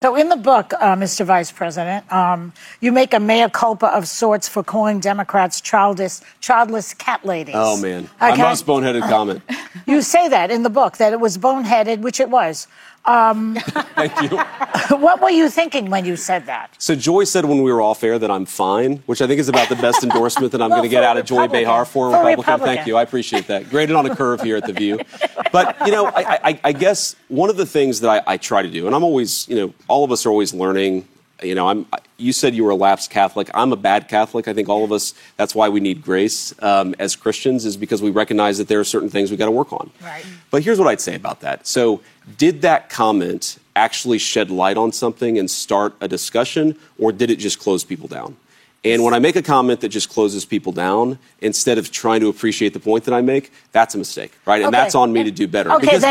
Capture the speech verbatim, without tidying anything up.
So in the book, uh, Mister Vice President, um, you make a mea culpa of sorts for calling Democrats childless, childless cat ladies. Oh, man. Okay? My most boneheaded comment. You say that in the book, that it was boneheaded, which it was. Um, Thank you. What were you thinking when you said that? So Joy said when we were off air that I'm fine, which I think is about the best endorsement that I'm well, going to get out of Joy Behar for, for Republican. Republican. Thank you. I appreciate that. Graded on a curve here at The View. But, you know, I, I, I guess one of the things that I, I try to do, and I'm always, you know, all of us are always learning. You know, I'm. You said you were a lapsed Catholic. I'm a bad Catholic. I think all of us, that's why we need grace um, as Christians, is because we recognize that there are certain things we got to work on. Right. But here's what I'd say about that. So did that comment actually shed light on something and start a discussion, or did it just close people down? And when I make a comment that just closes people down, instead of trying to appreciate the point that I make, that's a mistake, right? And Okay. that's on me to do better. Okay, because then